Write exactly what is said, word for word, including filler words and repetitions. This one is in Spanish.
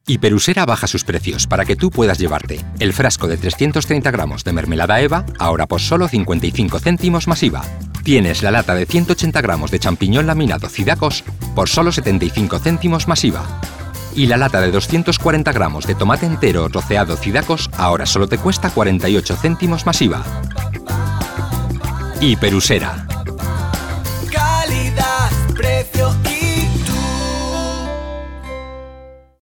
Hiperusera baja sus precios para que tú puedas llevarte el frasco de trescientos treinta gramos de mermelada Eva, ahora por solo cincuenta y cinco céntimos más I V A. Tienes la lata de ciento ochenta gramos de champiñón laminado Cidacos por solo setenta y cinco céntimos más I V A. Y la lata de doscientos cuarenta gramos de tomate entero o troceado Cidacos ahora solo te cuesta cuarenta y ocho céntimos más I V A. Hiperusera. Calidad, precio